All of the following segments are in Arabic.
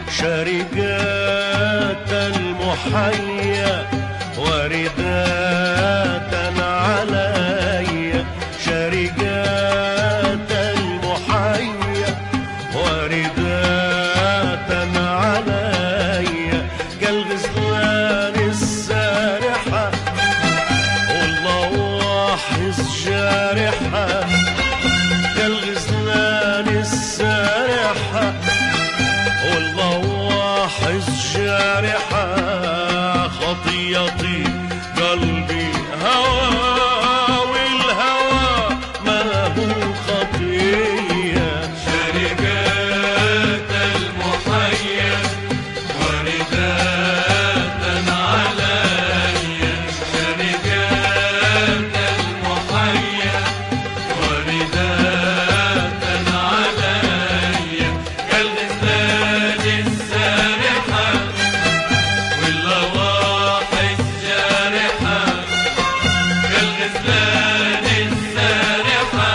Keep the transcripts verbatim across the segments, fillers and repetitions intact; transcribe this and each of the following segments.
شارقات المحيا واردات علي، شارقات المحيا واردات علي، كالغزلان السارحة واللواحظ جارحة، كالغزلان السارحة واللواحظ جارحة، خطيتي قلبي هوى والهوى ما هو خطية، شارقات المحيا واردات علي، شارقات المحيا واردات علي، كالغزلان السارحة واللواحظ جارحة، كالغزلان السارحة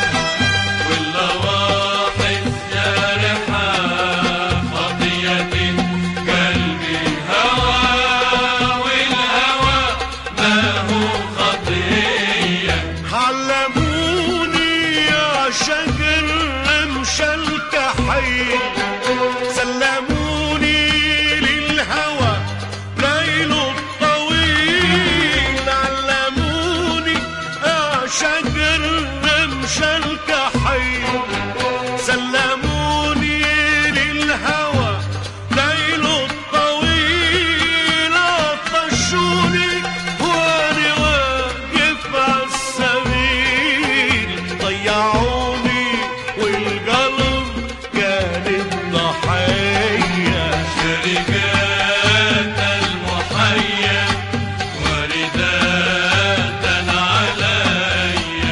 واللواحظ جارحة، خطيتي قلبي هوى والهوى ما هو خطية. علموني يا شجر رمش الكحيل، سلموني للهوى ليله الطويل، علموني يا شجر رمش الكحيل، سلموني للهوى ليله الطويل، عطشوني وانا واقف عالسبيل، ضيعوني والقلب كانت ضحية، شارقات المحيا واردات علي،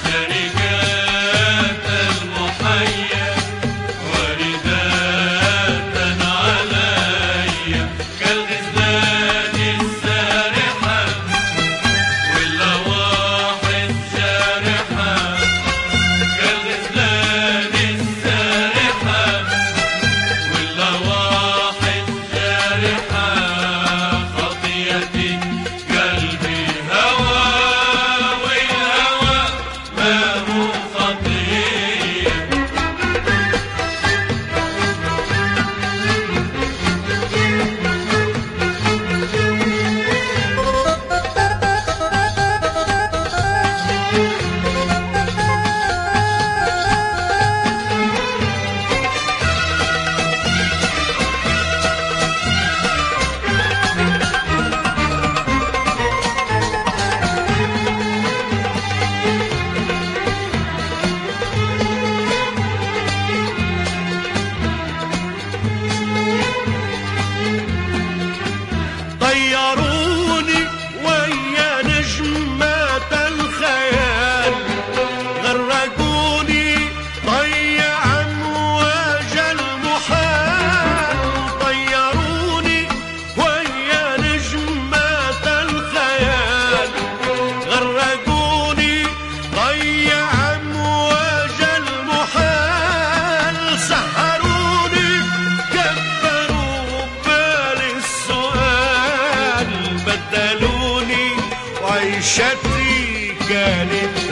شارقات المحيا واردات علي، كالغزلان السارحة واللواحظ جارحة، كالغزلان السارحة واللواحظ جارحة، خطيتي قلبي هوى والهوى ما هو خطية. طيروني ويا نجمات الخيال، غرقوني ضيع امواج المحال، طيروني ويا نجمات الخيال، غرقوني ضيع امواج المحال، سحروني كبروا بالي السؤال، بدلوني وعيشتي كانت